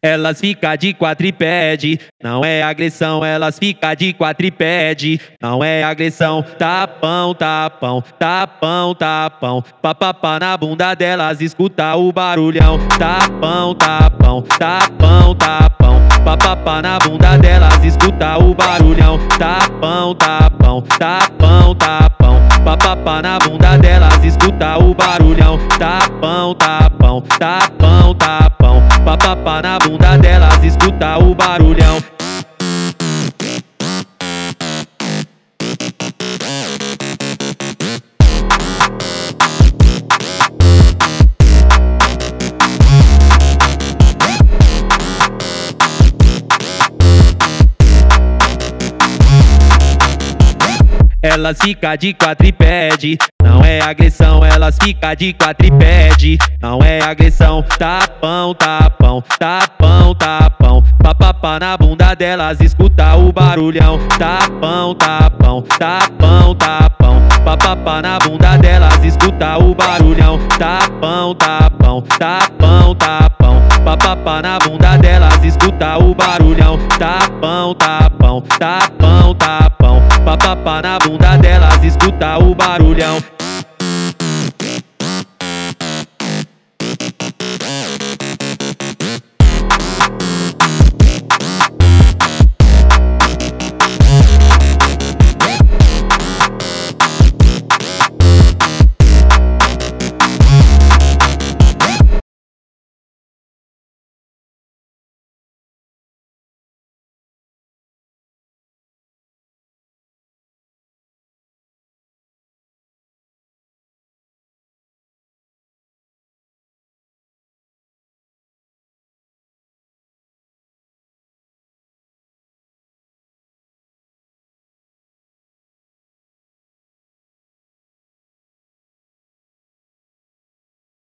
Elas fica de quatro e pede, não é agressão. Elas fica de quatro e pede, não é agressão. Tapão, tapão, tapão, tapão. Papapá na bunda delas, escuta o barulhão. Tapão, tapão, tapão, tapão. Papapá na bunda delas, escuta o barulhão. Tapão, tapão, tapão, tapão. Papapá na bunda delas, escuta o barulhão. Tapão, tapão, tapão, tapão. Papapá na bunda delas, escuta o barulhão. Elas fica de quatro e pede, não é agressão. Elas fica de quatro e pede, não é agressão. Tapão, tapão, tapão, tapão. Papapá na bunda delas, escuta o barulhão. Tapão, tapão, tapão, tapão. Papapá na bunda delas, escuta o barulhão. Tapão, tapão, tapão, tapão. Papapá na bunda delas, escuta o barulhão. Tapão, tapão, tapão, tapão. Papapá na bunda delas, escuta o barulhão.